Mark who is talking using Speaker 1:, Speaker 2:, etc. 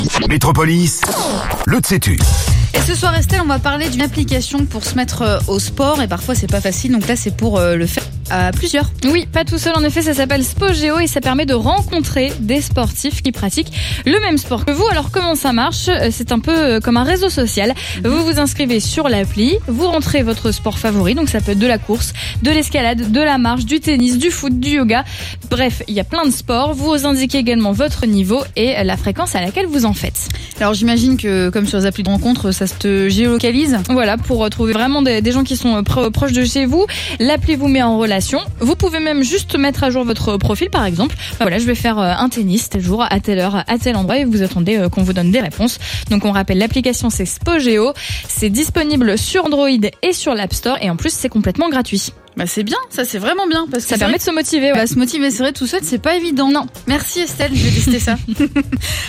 Speaker 1: Métropolis, le sais-tu.
Speaker 2: Et ce soir, Estelle, on va parler d'une application pour se mettre au sport. Et parfois, c'est pas facile. Donc là, c'est pour le faire à plusieurs.
Speaker 3: Oui, pas tout seul. En effet, ça s'appelle Spogeo et ça permet de rencontrer des sportifs qui pratiquent le même sport que vous. Alors, comment ça marche ? C'est un peu comme un réseau social. Vous vous inscrivez sur l'appli, vous rentrez votre sport favori. Donc, ça peut être de la course, de l'escalade, de la marche, du tennis, du foot, du yoga. Bref, il y a plein de sports. Vous indiquez également votre niveau et la fréquence à laquelle vous en faites.
Speaker 2: Alors, j'imagine que, comme sur les applis de rencontre, ça se géolocalise.
Speaker 3: Voilà, pour trouver vraiment des gens qui sont proches de chez vous. L'appli vous met en relation. Vous pouvez même juste mettre à jour votre profil, par exemple. Voilà, je vais faire un tennis tel jour, à telle heure, à tel endroit, et vous attendez qu'on vous donne des réponses. Donc, on rappelle, l'application, c'est Spogeo. C'est disponible sur Android et sur l'App Store, et en plus, c'est complètement gratuit.
Speaker 2: Bah, c'est bien, ça c'est vraiment bien. Parce que
Speaker 3: ça permet de se motiver. Ouais.
Speaker 2: Se motiver, c'est vrai, tout seul, c'est pas évident.
Speaker 3: Non.
Speaker 2: Merci Estelle, je vais tester ça.